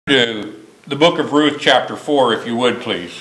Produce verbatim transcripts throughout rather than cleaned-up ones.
To the book of Ruth, chapter four, if you would, please.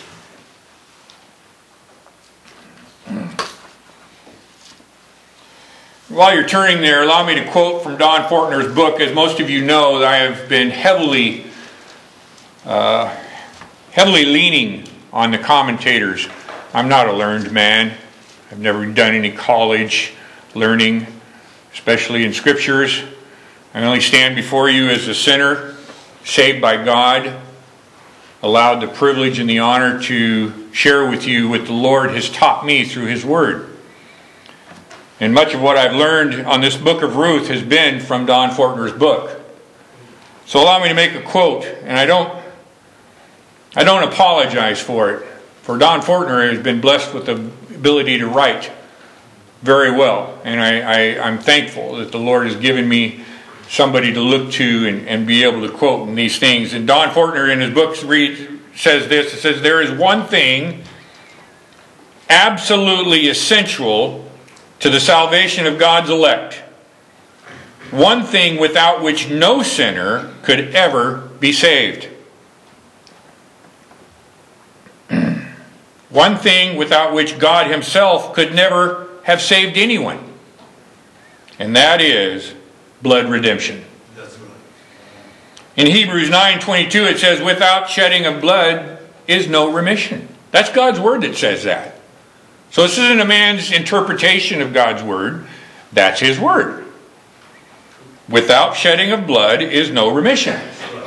While you're turning there, allow me to quote from Don Fortner's book. As most of you know, I have been heavily, uh, heavily leaning on the commentators. I'm not a learned man. I've never done any college learning, especially in scriptures. I only stand before you as a sinner, saved by God, allowed the privilege and the honor to share with you what the Lord has taught me through His Word. And much of what I've learned on this book of Ruth has been from Don Fortner's book. So allow me to make a quote, and I don't, I don't apologize for it. For Don Fortner has been blessed with the ability to write very well, and I, I, I'm thankful that the Lord has given me somebody to look to and, and be able to quote in these things. And Don Fortner in his books reads, says this, it says, "There is one thing absolutely essential to the salvation of God's elect. One thing without which no sinner could ever be saved. One thing without which God Himself could never have saved anyone. And that is blood redemption." In Hebrews nine twenty-two it says, "Without shedding of blood is no remission." That's God's Word that says that. So this isn't a man's interpretation of God's Word. That's His Word. Without shedding of blood is no remission.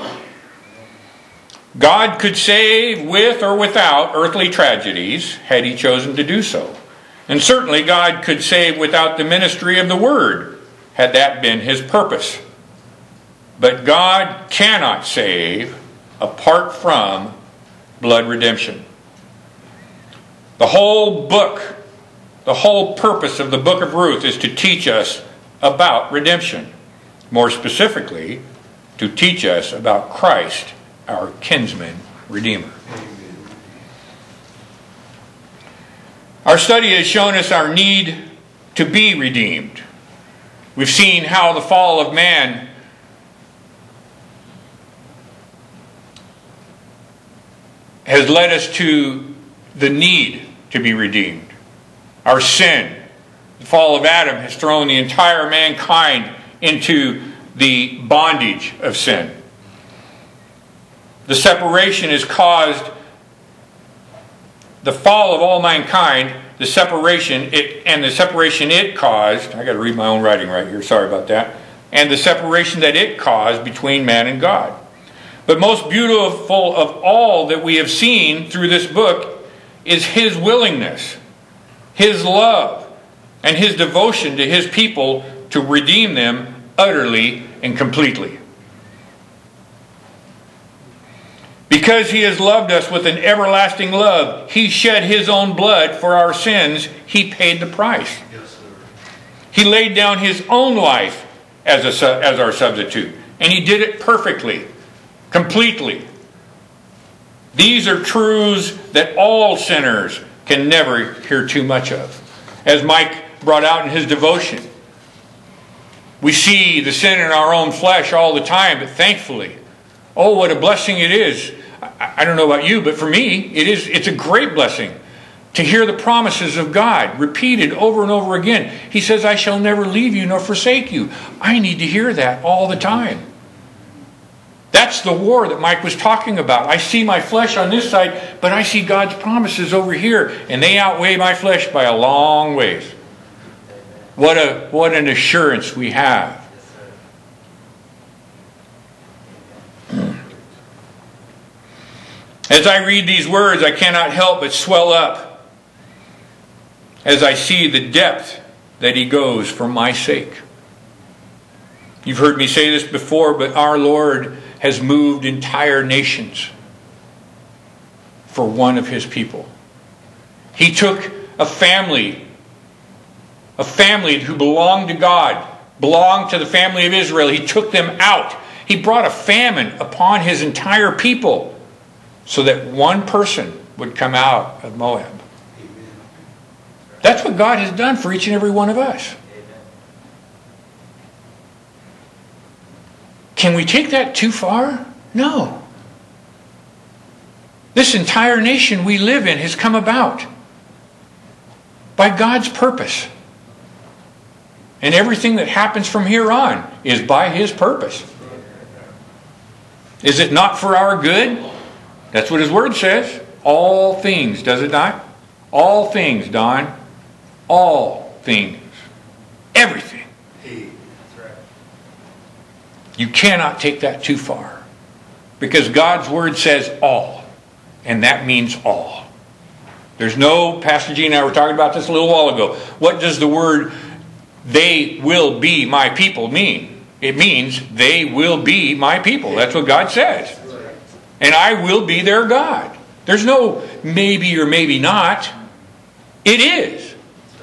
God could save with or without earthly tragedies had He chosen to do so. And certainly God could save without the ministry of the Word had that been His purpose. But God cannot save apart from blood redemption. The whole book, the whole purpose of the book of Ruth is to teach us about redemption. More specifically, to teach us about Christ, our kinsman redeemer. Our study has shown us our need to be redeemed. We've seen how the fall of man has led us to the need to be redeemed. Our sin, the fall of Adam, has thrown the entire mankind into the bondage of sin. The separation has caused the fall of all mankind, the separation it and the separation it caused. I got to read my own writing right here. Sorry about that. And the separation that it caused between man and God. But most beautiful of all that we have seen through this book is His willingness, His love, and His devotion to His people to redeem them utterly and completely. Because He has loved us with an everlasting love, He shed His own blood for our sins. He paid the price. Yes, sir. He laid down His own life as, a, as our substitute. And He did it perfectly, completely. These are truths that all sinners can never hear too much of. As Mike brought out in his devotion, we see the sin in our own flesh all the time, but thankfully, oh, what a blessing it is. I don't know about you, but for me, it is, it's a great blessing to hear the promises of God repeated over and over again. He says, "I shall never leave you nor forsake you." I need to hear that all the time. That's the war that Mike was talking about. I see my flesh on this side, but I see God's promises over here, and they outweigh my flesh by a long ways. What a what an assurance we have. As I read these words, I cannot help but swell up as I see the depth that He goes for my sake. You've heard me say this before, but our Lord has moved entire nations for one of His people. He took a family, a family who belonged to God, belonged to the family of Israel. He took them out. He brought a famine upon His entire people so that one person would come out of Moab. That's what God has done for each and every one of us. Can we take that too far? No. This entire nation we live in has come about by God's purpose. And everything that happens from here on is by His purpose. Is it not for our good? That's what His Word says. All things, does it not? All things, Don. All things. Everything. You cannot take that too far. Because God's Word says all. And that means all. There's no, Pastor Gene and I were talking about this a little while ago. What does the word, they will be my people, mean? It means they will be my people. That's what God says. And I will be their God. There's no maybe or maybe not. It is.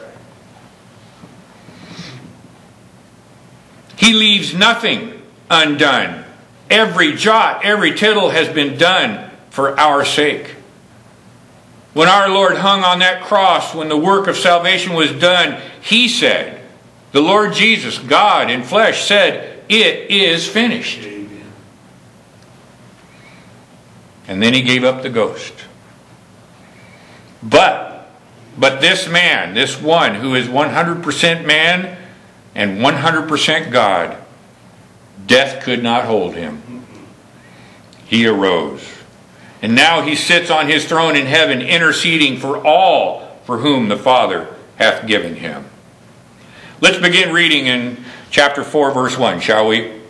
He leaves nothing undone. Every jot, every tittle has been done for our sake. When our Lord hung on that cross, when the work of salvation was done, He said, the Lord Jesus, God in flesh, said, it is finished. Amen. And then He gave up the ghost. But, but this man, this one who is one hundred percent man and one hundred percent God, death could not hold him. He arose. And now He sits on His throne in heaven, interceding for all for whom the Father hath given Him. Let's begin reading in chapter four, verse one, shall we?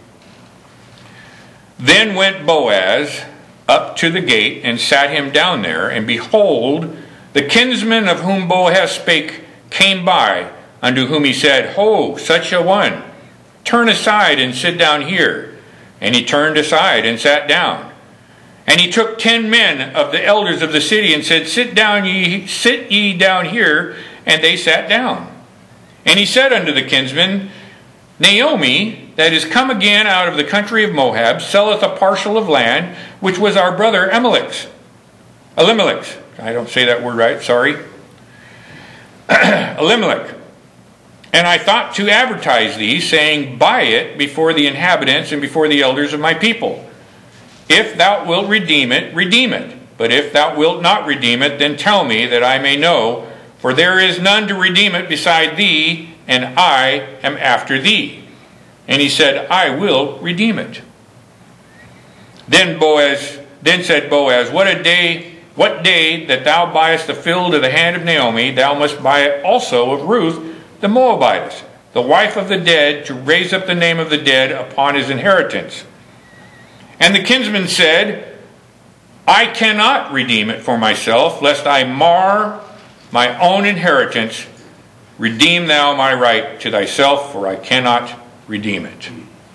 Then went Boaz up to the gate, and sat him down there, and behold, the kinsman of whom Boaz spake came by, unto whom he said, Ho, such a one, turn aside and sit down here. And he turned aside and sat down. And he took ten men of the elders of the city, and said, Sit down ye, sit ye down here. And they sat down. And he said unto the kinsman, Naomi, that is come again out of the country of Moab, selleth a parcel of land, which was our brother Elimelech's. Elimelech's. I don't say that word right, sorry. Elimelech. And I thought to advertise thee, saying, Buy it before the inhabitants and before the elders of my people. If thou wilt redeem it, redeem it. But if thou wilt not redeem it, then tell me, that I may know. For there is none to redeem it beside thee, and I am after thee. And he said, I will redeem it. Then Boaz, then said Boaz, What a day, what day that thou buyest the field of the hand of Naomi, thou must buy it also of Ruth the Moabitess, the wife of the dead, to raise up the name of the dead upon his inheritance. And the kinsman said, I cannot redeem it for myself, lest I mar my own inheritance. Redeem thou my right to thyself, for I cannot redeem it.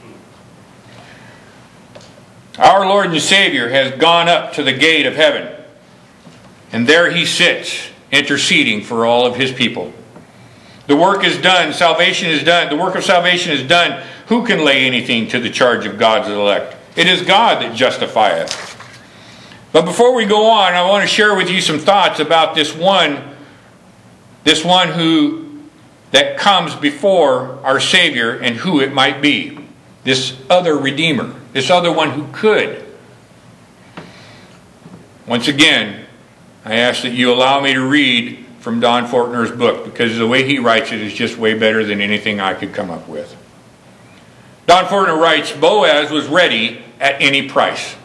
Our Lord and Savior has gone up to the gate of heaven, and there He sits, interceding for all of His people. The work is done. Salvation is done. The work of salvation is done. Who can lay anything to the charge of God's elect? It is God that justifieth. But before we go on, I want to share with you some thoughts about this one, this one who that comes before our Savior, and who it might be. This other Redeemer. This other one who could. Once again, I ask that you allow me to read from Don Fortner's book, because the way he writes it is just way better than anything I could come up with. Don Fortner writes, Boaz was ready at any price.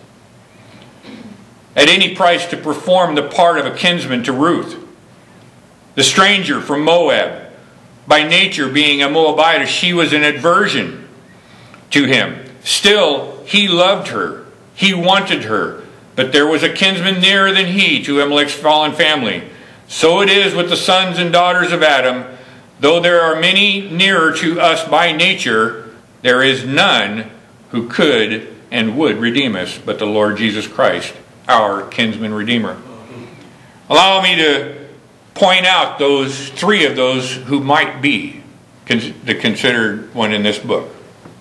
At any price to perform the part of a kinsman to Ruth. The stranger from Moab, by nature being a Moabitess, she was an aversion to him. Still, he loved her. He wanted her. But there was a kinsman nearer than he to Elimelech's fallen family. So it is with the sons and daughters of Adam. Though there are many nearer to us by nature, there is none who could and would redeem us but the Lord Jesus Christ, our kinsman redeemer. Allow me to point out those three of those who might be the considered one in this book.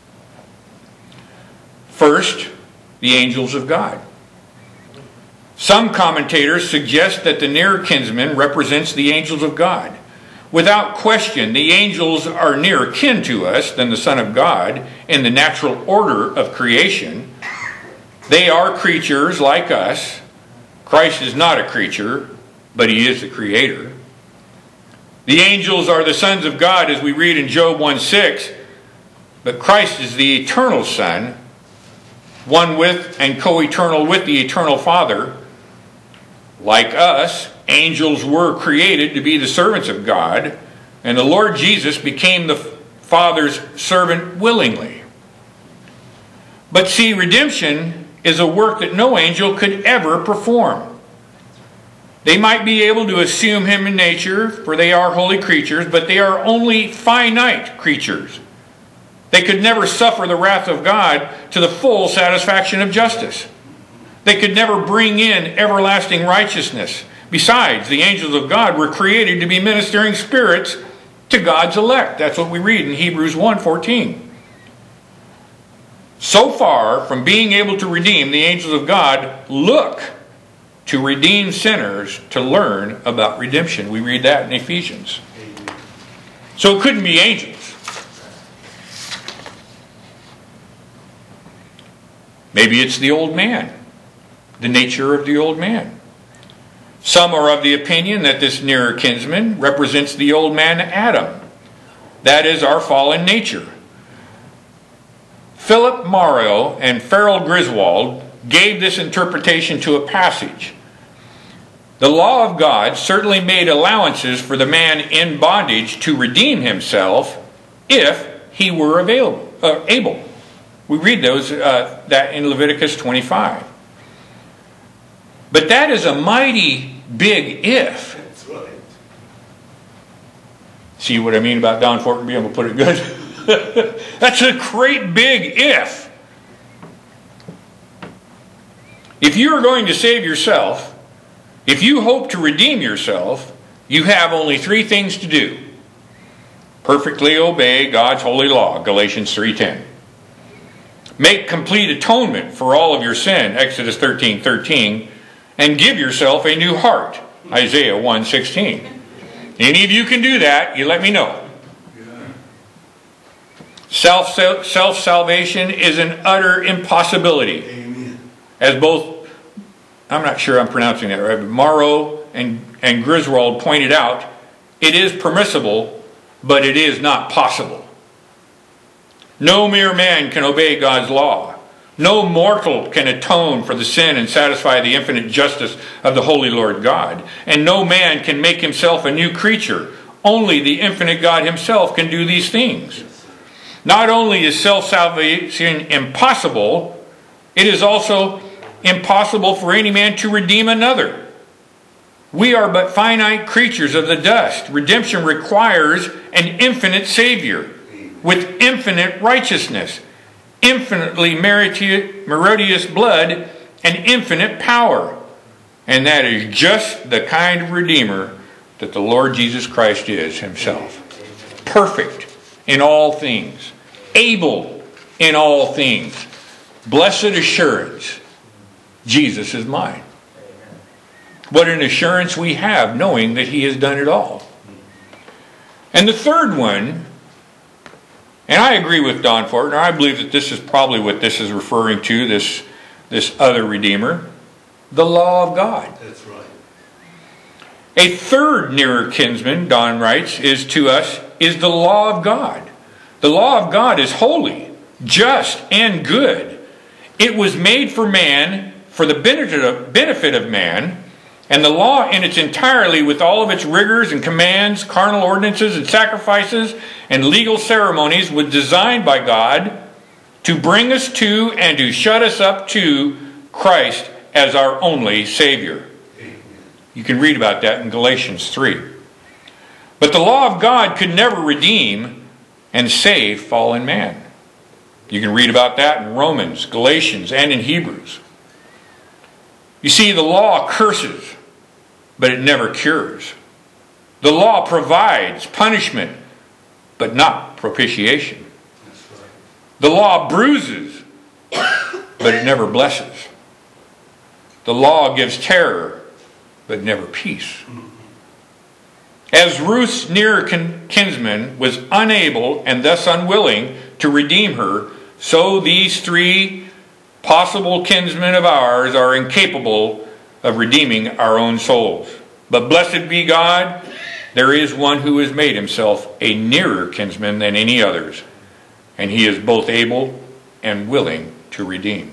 First, the angels of God. Some commentators suggest that the near kinsman represents the angels of God. Without question, the angels are nearer kin to us than the Son of God in the natural order of creation. They are creatures like us, Christ is not a creature, but he is the creator. The angels are the sons of God, as we read in Job one six, but Christ is the eternal Son, one with and co-eternal with the eternal Father. Like us, angels were created to be the servants of God, and the Lord Jesus became the Father's servant willingly. But see, redemption is a work that no angel could ever perform. They might be able to assume him in nature, for they are holy creatures, but they are only finite creatures. They could never suffer the wrath of God to the full satisfaction of justice. They could never bring in everlasting righteousness. Besides, the angels of God were created to be ministering spirits to God's elect. That's what we read in Hebrews one fourteen. So far from being able to redeem, the angels of God look to redeem sinners to learn about redemption. We read that in Ephesians. So it couldn't be angels. Maybe it's the old man, the nature of the old man. Some are of the opinion that this nearer kinsman represents the old man Adam. That is our fallen nature. Philip Morrow and Farrell Griswold gave this interpretation to a passage. The law of God certainly made allowances for the man in bondage to redeem himself if he were available, uh, able. We read those uh, that in Leviticus twenty-five. But that is a mighty big if. That's right. See what I mean about Don Fortin being able to put it good? That's a great big if. If you are going to save yourself, if you hope to redeem yourself, you have only three things to do. Perfectly obey God's holy law, Galatians three ten. Make complete atonement for all of your sin, Exodus thirteen thirteen. And give yourself a new heart, Isaiah one sixteen. Any of you can do that, you let me know. Self, self-salvation is an utter impossibility. Amen. As both, I'm not sure I'm pronouncing that right, but Morrow and, and Griswold pointed out, it is permissible, but it is not possible. No mere man can obey God's law. No mortal can atone for the sin and satisfy the infinite justice of the holy Lord God. And no man can make himself a new creature. Only the infinite God himself can do these things. Not only is self-salvation impossible, it is also impossible for any man to redeem another. We are but finite creatures of the dust. Redemption requires an infinite Savior with infinite righteousness, infinitely meritorious blood, and infinite power. And that is just the kind of Redeemer that the Lord Jesus Christ is himself. Perfect in all things, able in all things. Blessed assurance, Jesus is mine. What an assurance we have knowing that he has done it all. And the third one, and I agree with Don Fortner, I believe that this is probably what this is referring to, this, this other Redeemer, the law of God. That's right. A third nearer kinsman, Don writes, is to us, is the law of God. The law of God is holy, just, and good. It was made for man, for the benefit of, benefit of man, and the law in its entirety, with all of its rigors and commands, carnal ordinances and sacrifices and legal ceremonies, was designed by God to bring us to and to shut us up to Christ as our only Savior. You can read about that in Galatians three. But the law of God could never redeem and save fallen man. You can read about that in Romans, Galatians, and in Hebrews. You see, the law curses, but it never cures. The law provides punishment, but not propitiation. The law bruises, but it never blesses. The law gives terror, but never peace. As Ruth's nearer kinsman was unable and thus unwilling to redeem her, so these three possible kinsmen of ours are incapable of redeeming our own souls. But blessed be God, there is one who has made himself a nearer kinsman than any others, and he is both able and willing to redeem.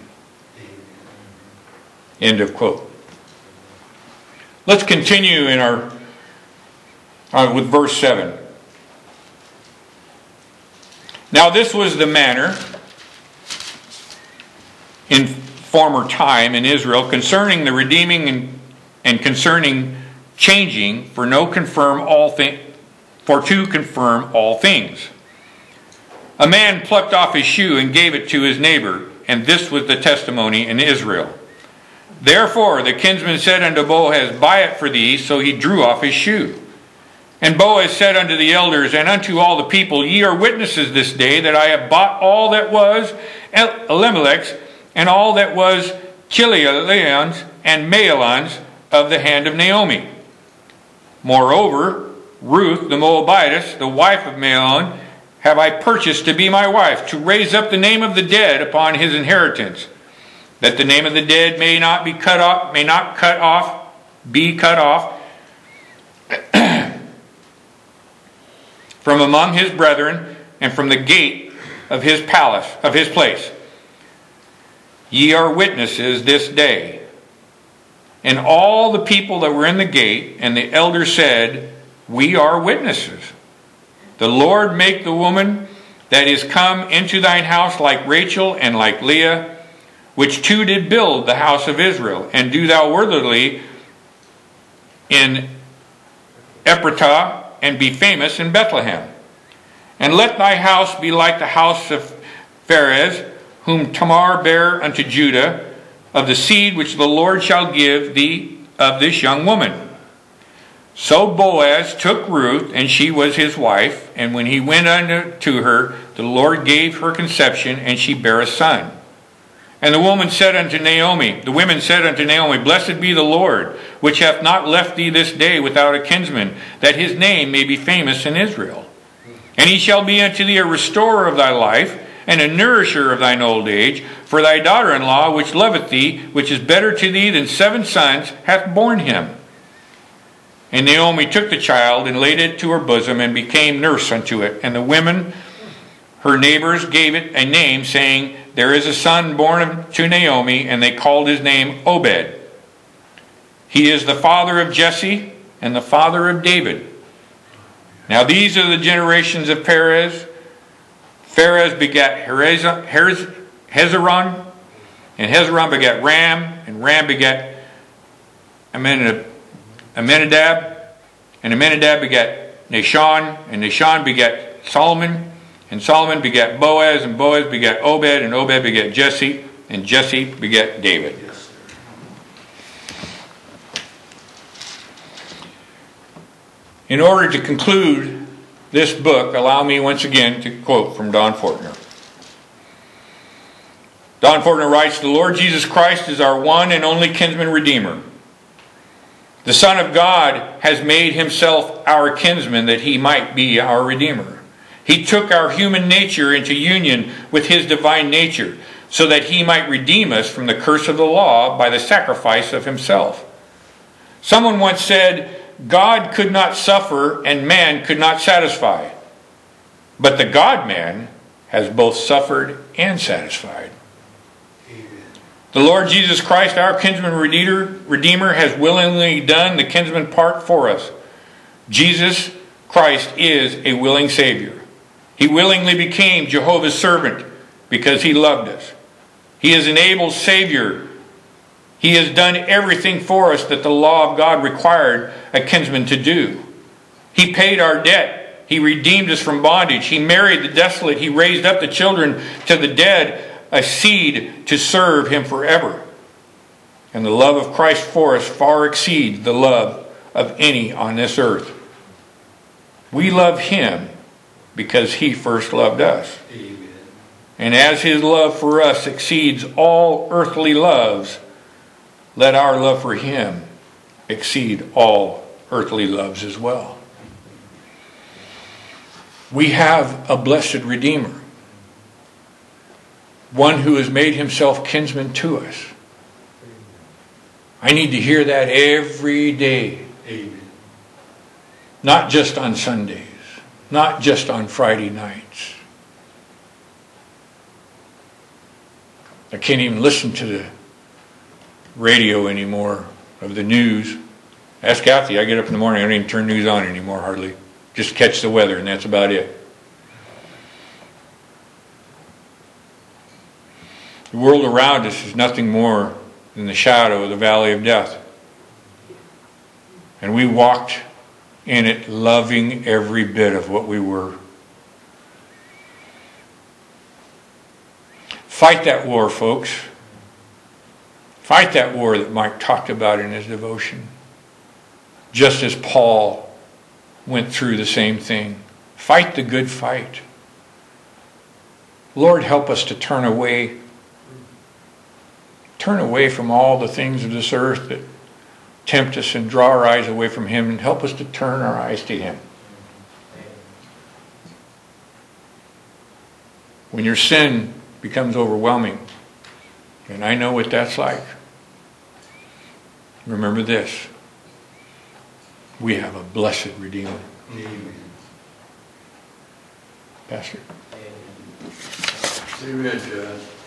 End of quote. Let's continue in our uh, with verse seven. Now this was the manner in former time in Israel concerning the redeeming and, and concerning changing for no confirm all things for to confirm all things. A man plucked off his shoe and gave it to his neighbor, and this was the testimony in Israel. Therefore the kinsman said unto Boaz, Buy it for thee. So he drew off his shoe. And Boaz said unto the elders and unto all the people, Ye are witnesses this day that I have bought all that was Elimelech's, and all that was Chilileon's and Mahlon's of the hand of Naomi. Moreover, Ruth the Moabitess, the wife of Mahlon, have I purchased to be my wife, to raise up the name of the dead upon his inheritance, that the name of the dead may not be cut off, may not cut off, be cut off from among his brethren and from the gate of his palace, of his place. Ye are witnesses this day. And all the people that were in the gate and the elders said, We are witnesses. The Lord make the woman that is come into thine house like Rachel and like Leah, which two did build the house of Israel, and do thou worthily in Ephratah, and be famous in Bethlehem. And let thy house be like the house of Pharez, whom Tamar bare unto Judah, of the seed which the Lord shall give thee of this young woman. So Boaz took Ruth, and she was his wife, and when he went unto her, the Lord gave her conception, and she bare a son. And the woman said unto Naomi, the women said unto Naomi, Blessed be the Lord, which hath not left thee this day without a kinsman, that his name may be famous in Israel. And he shall be unto thee a restorer of thy life, and a nourisher of thine old age, for thy daughter-in-law, which loveth thee, which is better to thee than seven sons, hath borne him. And Naomi took the child, and laid it to her bosom, and became nurse unto it. And the women, her neighbors, gave it a name, saying, There is a son born to Naomi, and they called his name Obed. He is the father of Jesse, and the father of David. Now these are the generations of Perez. Pharez begat Hezron, and Hezron begat Ram, and Ram begat Amminadab, and Amminadab begat Nahshon, and Nahshon begat Solomon, and Solomon begat Boaz, and Boaz begat Obed, and Obed begat Jesse, and Jesse begat David. In order to conclude this book, allow me once again to quote from Don Fortner. Don Fortner writes, The Lord Jesus Christ is our one and only kinsman redeemer. The Son of God has made himself our kinsman that he might be our redeemer. He took our human nature into union with his divine nature, so that he might redeem us from the curse of the law by the sacrifice of himself. Someone once said, God could not suffer and man could not satisfy. But the God-man has both suffered and satisfied. Amen. The Lord Jesus Christ, our kinsman redeemer, has willingly done the kinsman part for us. Jesus Christ is a willing Savior. He willingly became Jehovah's servant because he loved us. He is an able Savior. He has done everything for us that the law of God required a kinsman to do. He paid our debt. He redeemed us from bondage. He married the desolate. He raised up the children to the dead, a seed to serve him forever. And the love of Christ for us far exceeds the love of any on this earth. We love him because he first loved us. Amen. And as his love for us exceeds all earthly loves, let our love for him exceed all earthly loves as well. We have a blessed Redeemer, one who has made himself kinsman to us. I need to hear that every day. Amen. Not just on Sundays. Not just on Friday nights. I can't even listen to the radio anymore of the news. Ask Kathy, I get up in the morning, I don't even turn news on anymore hardly. Just catch the weather and that's about it. The world around us is nothing more than the shadow of the valley of death. And we walked in it loving every bit of what we were. Fight that war, folks. Fight that war that Mike talked about in his devotion. Just as Paul went through the same thing. Fight the good fight. Lord, help us to turn away. Turn away from all the things of this earth that tempt us and draw our eyes away from Him, and help us to turn our eyes to Him. When your sin becomes overwhelming, and I know what that's like, remember this: we have a blessed Redeemer. Amen. Pastor. Amen, John.